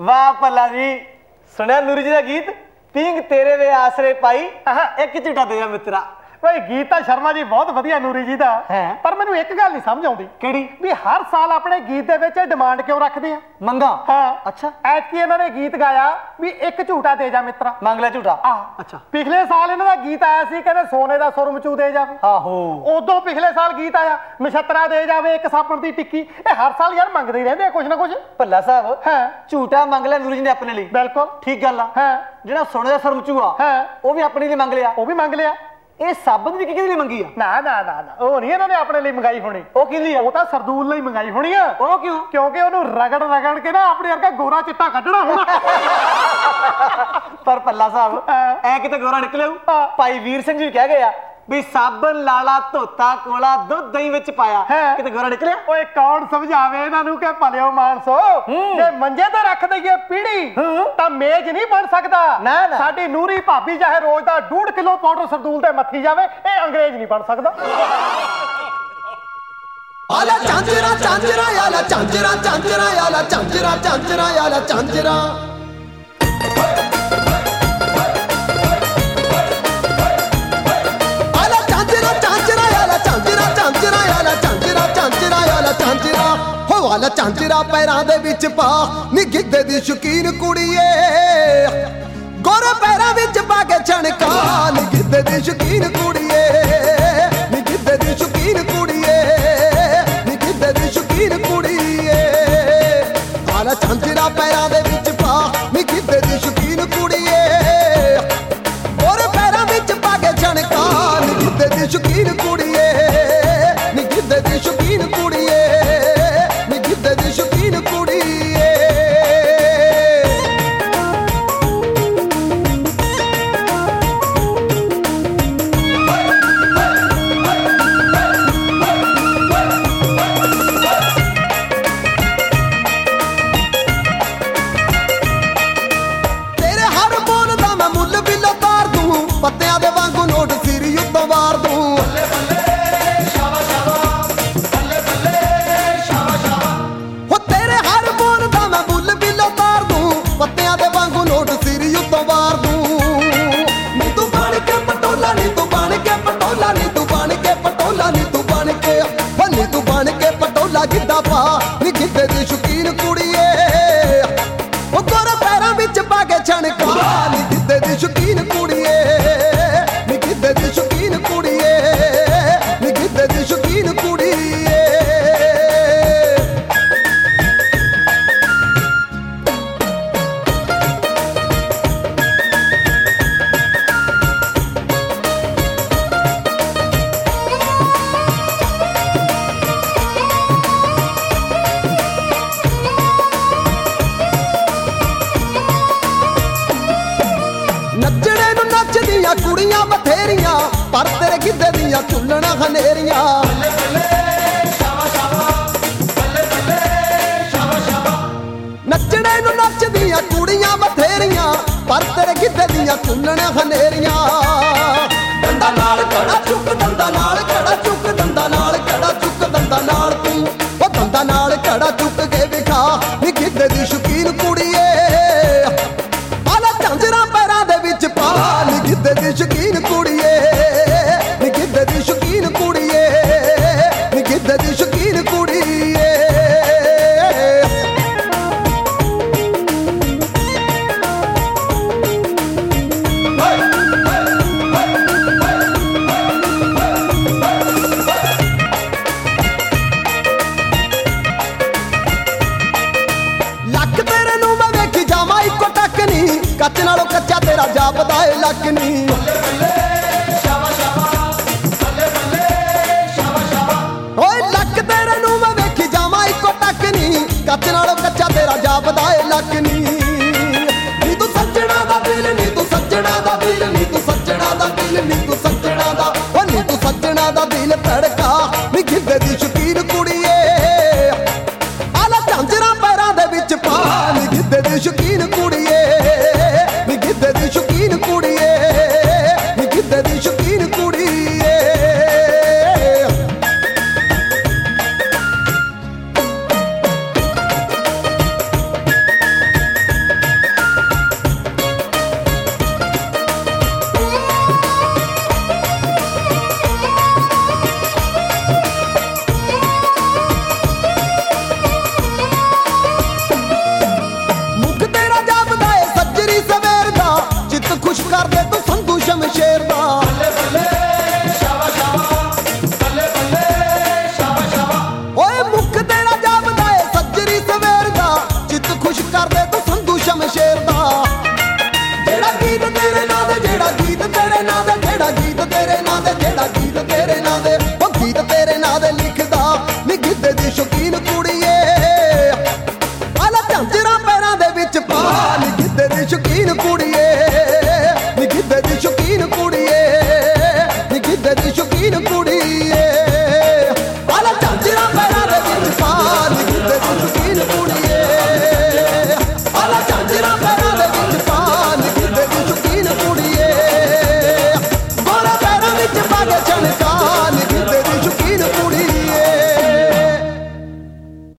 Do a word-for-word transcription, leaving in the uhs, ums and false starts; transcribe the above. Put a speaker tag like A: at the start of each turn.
A: वाह भला जी, सुनिया नूरी जी का गीत पींग तेरे वे आसरे पाई एक झूठा दे जा मित्रा।
B: भाई गीत ਤਾਂ ਸ਼ਰਮਾ ਜੀ ਬਹੁਤ ਵਧੀਆ ਨੂਰੀ ਜੀ ਦਾ ਹੈ, ਪਰ ਮੈਨੂੰ ਇੱਕ ਗੱਲ ਨਹੀਂ ਸਮਝ ਆਉਂਦੀ। ਕਿਹੜੀ? ਵੀ ਹਰ ਸਾਲ ਆਪਣੇ ਗੀਤ ਦੇ ਵਿੱਚ ਡਿਮਾਂਡ ਕਿਉਂ ਰੱਖਦੇ ਆ?
A: ਮੰਗਾ।
B: ਹਾਂ ਅੱਛਾ, ਐਤਕੀ ਇਹਨਾਂ ਨੇ ਗੀਤ ਗਾਇਆ ਵੀ ਇੱਕ ਝੂਟਾ ਦੇ ਜਾ ਮਿੱਤਰਾ, ਮੰਗ ਲੈ ਝੂਟਾ। ਆਹ ਅੱਛਾ, ਪਿਛਲੇ ਸਾਲ ਇਹਨਾਂ ਦਾ ਗੀਤ ਆਇਆ ਸੀ ਕਹਿੰਦੇ ਸੋਨੇ ਦਾ ਸੁਰਮਚੂ ਦੇ ਜਾਵੇ। ਆਹੋ, ਉਦੋਂ ਪਿਛਲੇ ਸਾਲ ਗੀਤ ਆਇਆ ਨਛੱਤਰਾ ਦੇ ਜਾਵੇ ਇੱਕ ਸਾਪਣ ਦੀ ਟਿੱਕੀ। ਇਹ ਹਰ ਸਾਲ ਯਾਰ ਮੰਗਦੇ ਹੀ ਰਹਿੰਦੇ ਆ ਕੁਛ ਨਾ ਕੁਛ।
A: ਭੱਲਾ ਸਾਹਿਬ ਹੈ ਝੂਟਾ ਮੰਗ ਲਿਆ ਨੂਰੀ ਜੀ ਨੇ ਆਪਣੇ ਲਈ, ਬਿਲਕੁਲ ਠੀਕ ਗੱਲ ਆ। ਹੈ ਜਿਹੜਾ ਸੋਨੇ ਦਾ ਸੁਰਮਚੂ ਆ ਹੈ ਉਹ ਵੀ ਆਪਣੇ ਲਈ ਮੰਗ ਲਿਆ, ਉਹ ਵੀ ਮੰਗ ਲਿਆ। ਇਹ ਸਾਬਣ ਦੀ ਕਿਹਦੇ ਲਈ ਮੰਗੀ ਆ? ਨਾ ਨਾ ਨਾ ਨਾ, ਉਹ ਨਹੀਂ ਇਹਨਾਂ ਨੇ ਆਪਣੇ ਲਈ ਮੰਗਾਈ ਹੋਣੀ। ਉਹ ਕਿਹਦੀ ਆ? ਉਹ ਤਾਂ ਸਰਦੂਲ ਲਈ ਮੰਗਾਈ ਹੋਣੀ ਆ। ਉਹ ਕਿਉਂ? ਕਿਉਂਕਿ ਉਹਨੂੰ ਰਗੜ ਰਗੜ ਕੇ ਨਾ ਆਪਣੇ ਵਰਗਾ ਗੋਰਾ ਚਿੱਟਾ ਕੱਢਣਾ ਹੋਣਾ। ਪਰ ਭੱਲਾ ਸਾਹਿਬ ਐ ਕਿਤੇ ਗੋਰਾ ਨਿਕਲਿਆ? ਭਾਈ ਵੀਰ ਸਿੰਘ ਜੀ ਕਹਿ ਗਏ ਆ ਵੀ ਸਾਬਣ ਲਾਲਾ ਧੋਤਾ ਕੋਲਾ ਦੁੱਧ ਦਹੀਂ ਵਿੱਚ ਪਾਇਆ, ਕਿਤੇ ਗੋਰਾ ਨਿਕਲਿਆ? ਓਏ ਕੌਣ ਸਮਝਾਵੇ ਇਹਨਾਂ ਨੂੰ ਕਿ ਭਲਿਓ ਮਾਨਸੋ, ਜੇ ਮੰਜੇ ਤੇ ਰੱਖ ਦਈਏ ਪੀੜੀ ਤਾਂ ਮੇਜ਼ ਨਹੀਂ ਬਣ ਸਕਦਾ। ਸਾਡੀ ਨੂਰੀ ਭਾਬੀ ਚਾਹੇ ਰੋਜ਼ ਦਾ ਡੂਢ ਕਿਲੋ ਪਾਊਡਰ ਸਰਦੂਲ ਤੇ ਮੱਥੀ ਜਾਵੇ, ਇਹ ਅੰਗਰੇਜ਼ ਨਹੀਂ ਬਣ ਸਕਦਾ।
C: ਆਲਾ ਚਾਂਜਰਾ ਚਾਂਜਰਾ ਆਲਾ ਚਾਂਜਰਾ ਚਾਂਜਰਾ ਆਲਾ ਚਾਂਜਰਾ ਚਾਂਜਰਾ ਆਲਾ ਚਾਂਜਰਾ। ਵਾਲਾ ਚਾਂਚਰਾ ਪੈਰਾਂ ਦੇ ਵਿੱਚ ਪਾ ਨੀ ਗਿੱਧੇ ਦੀ ਸ਼ੌਕੀਨ ਕੁੜੀਏ, ਗੋਰੇ ਪੈਰਾਂ ਵਿੱਚ ਪਾ ਕੇ ਛਣਕਾ ਨੀ ਗਿੱਧੇ ਦੀ ਸ਼ੌਕੀਨ ਕੁੜੀਏ, ਨੀ ਗਿੱਧੇ ਦੀ ਸ਼ੌਕੀਨ ਕੁੜੀਏ, ਨੀ ਗਿੱਧੇ ਦੀ ਸ਼ੌਕੀਨ ਕੁੜੀਏ। ਵਾਲਾ ਚਾਂਚਰਾ ਪੈਰਾਂ ਦੇ ਵਿੱਚ ਪਾ ਨੀ ਗਿੱਧੇ ਦੀ ਸ਼ੌਕੀਨ ਕੁੜੀਏ, ਗੋਰੇ ਪੈਰਾਂ ਵਿੱਚ ਪਾ ਕੇ ਛਣਕਾ ਨੀ ਗਿੱਧੇ ਦੀ ਸ਼ੌਕੀਨ ਕੁੜੀਏ, ਨੀ ਗਿੱਧੇ ਦੀ ਸ਼ੌਕੀਨ ਕੁੜੀਏ, ਦੀ ਸ਼ੌਕੀਨ ਕੁੜੀਏ। ਤੇਰੇ ਹਰ ਬੋਲ ਦਾ ਮੈਂ ਮੁੱਲ ਬਿੱਲੋ ਤਾਰ ਦੂੰ, ਪੱਤਿਆਂ ਦੇ ਵਾਂਗੂ ਨੋਟ ਸਿਰ ਉੱਤੋਂ ਵਾਰ ਦੂੰ। ਪੱਤਿਆਂ ਦੇ ਵਾਂਗੂ ਨੋਟ ਸਿਰ ਉੱਤੋਂ ਵਾਰ ਦੂੰ। ਨੀ ਤੂੰ ਬਣ ਕੇ ਪਟੋਲਾ, ਨੀ ਤੂੰ ਬਣ ਕੇ ਪਟੋਲਾ, ਨੀ ਤੂੰ ਬਣ ਕੇ ਪਟੋਲਾ, ਨੀ ਤੂੰ ਬਣ ਕੇ ਨੀ ਤੂੰ ਬਣ ਕੇ ਪਟੋਲਾ ਗਿੱਧਾ ਪਾ ਨੀ ਗਿੱਧੇ ਦੀ ਸ਼ੌਕੀਨ ਕੁੜੀਏ, ਉਹ ਗੋਰੇ ਪੈਰਾਂ ਵਿੱਚ ਪਾ ਕੇ ਛਣਕਾ ਨੀ ਗਿੱਧੇ ਦੀ ਸ਼ੌਕੀਨ ਕੁੜੀਏ, ਨੀ ਗਿੱਧੇ ਦੀ ਸ਼ੌਕੀਨ ਕੁੜੀਏ, ਨੀ ਗਿੱਧੇ ਦੀ ਸ਼ੌਕੀਨ ਕੁੜੀਏ। ਨੱਚਣੇ ਨੂੰ ਨੱਚਦੀਆਂ ਕੁੜੀਆਂ ਬਥੇਰੀਆਂ, ਪਰ ਤੇਰੇ ਗਿੱਧੇ ਦੀਆਂ ਚੁੱਲਣਾ ਹਨੇਰੀਆਂ। ਨੱਚਣੇ ਨੂੰ ਨੱਚਦੀਆਂ ਕੁੜੀਆਂ ਬਥੇਰੀਆਂ, ਪਰ ਤੇਰੇ ਗਿੱਧੇ ਦੀਆਂ ਚੁੱਲਣਾ ਹਨੇਰੀਆਂ। ਦੰਦਾਂ ਨਾਲ ਕੜਾ ਚੁੱਕ, ਦੰਦਾਂ ਨਾਲ ਕੜਾ ਚੁੱਕ, ਦੰਦਾਂ ਨਾਲ ਕੜਾ ਚੁੱਕ, ਦੰਦਾਂ ਨਾਲ ਤੂੰ ਉਹ ਦੰਦਾਂ ਨਾਲ ਕੜਾ ਚੁੱਕ ਕੇ ਵਿਖਾ ਨੀ ਗਿੱਧੇ ਦੀ ਸ਼ੌਕੀਨ ਕੁੜੀਏ। ਝਾਂਜਰਾਂ ਪੈਰਾਂ ਦੇ ਵਿੱਚ ਪਾ ਨੀ ਗਿੱਧੇ ਦੀ ਸ਼ੌਕੀਨ ਕੁੜੀਏ, ਨੀ ਗਿੱਧੇ ਦੀ ਸ਼ੌਕੀਨ ਕੁੜੀਏ, ਨੀ ਗਿੱਧੇ ਦੀ ਸ਼ੌਕੀਨ ਕੁੜੀਏ। ਲੱਕ ਤੇਰੇ ਨੂੰ ਮੈਂ ਵੇਖੀ ਜਾਵਾਂ ਇੱਕੋ ਟੱਕ ਨੀ, ਕੱਚ ਨਾਲੋਂ ਕੱਚਾ ਤੇਰਾ ਜਾਪਦਾ ਏ ਲੱਕ ਨੀ। ਓਏ ਲੱਕ ਤੇਰੇ ਨੂੰ ਮੈਂ ਵੇਖੀ ਜਾਵਾਂ ਇੱਕੋ ਟੱਕ ਨੀ, ਕੱਚ ਨਾਲੋਂ ਕੱਚਾ ਤੇਰਾ ਜਾਪਦਾ ਏ ਲੱਕ ਨੀ। ਨੀ ਤੂੰ ਸੱਜਣਾ ਦਾ ਦਿਲ, ਨੀ ਤੂੰ ਸੱਜਣਾ ਦਾ ਦਿਲ, ਨੀ ਤੂੰ ਸੱਜਣਾ ਦਾ ਦਿਲ, ਨੀ ਤੂੰ ਸੱਜਣਾ ਦਾ ਓ ਨੀ ਤੂੰ ਸੱਜਣਾ ਦਾ ਦਿਲ ਧੜਕਾ ਨੀ ਗਿੱਧੇ ਦੀ ਸ਼ੌਕੀਨ ਕੁੜੀਏ। ਆਲਾ ਝਾਂਜਰਾਂ ਪੈਰਾਂ ਦੇ ਵਿੱਚ ਪਾ ਨੀ ਗਿੱਧੇ ਦੀ ਸ਼ੌਕੀਨ ਕੁੜੀਏ, ਨੀ ਗਿੱਧੇ ਦੀ ਸ਼ੌਕੀਨ ਕੁੜੀਏ, ਨੀ ਗਿੱਧੇ ਦੀ ਸ਼ੌਕੀਨ ਕੁੜੀਏ। ਸ਼ੇਰ ਦਾ ਜਿਹੜਾ ਗੀਤ ਤੇਰੇ ਨਾਂ ਦੇ ਜਿਹੜਾ ਗੀਤ ਤੇਰੇ ਨਾਂ ਦੇ ਜਿਹੜਾ ਗੀਤ ਤੇਰੇ ਨਾਂ ਦੇ ਜਿਹੜਾ ਗੀਤ ਤੇਰੇ ਨਾਂ ਦੇ ਉਹ ਗੀਤ ਤੇਰੇ ਨਾਂ ਦੇ ਲਿਖਦਾ ਨੀ ਗਿੱਧੇ ਦੀ ਸ਼ੌਕੀਨ ਕੁੜੀਏ ਆਲਾ ਝਾਂਜਰਾਂ ਪੈਰਾਂ ਦੇ ਵਿੱਚ ਪਾ ਨੀ ਗਿੱਧੇ ਦੀ ਸ਼ੌਕੀਨ ਕੁੜੀਏ ਨੀ ਗਿੱਧੇ ਦੀ ਸ਼ੌਕੀਨ ਕੁੜੀਏ ਨੀ ਗਿੱਧੇ ਦੀ ਸ਼ੌਕੀਨ ਕੁੜੀਏ ਆਲਾ ਝਾਂਜਰਾਂ ਪੈਰਾਂ ਦੇ ਵਿੱਚ ਪਾ ਨੀ ਗਿੱਧੇ ਦੀ ਸ਼ੌਕੀਨ ਕੁੜੀਏ ਆਲਾ ਝਾਂਜਰਾਂ ਪੈਰਾਂ ਦੇ ਵਿੱਚ ਪਾ ਨੀ ਗਿੱਧੇ ਦੀ ਸ਼ੌਕੀਨ ਕੁੜੀਏ ਗੋਰਾ ਪੈਰਾਂ ਵਿੱਚ ਪਾ ਕੇ ਛਣਕਾ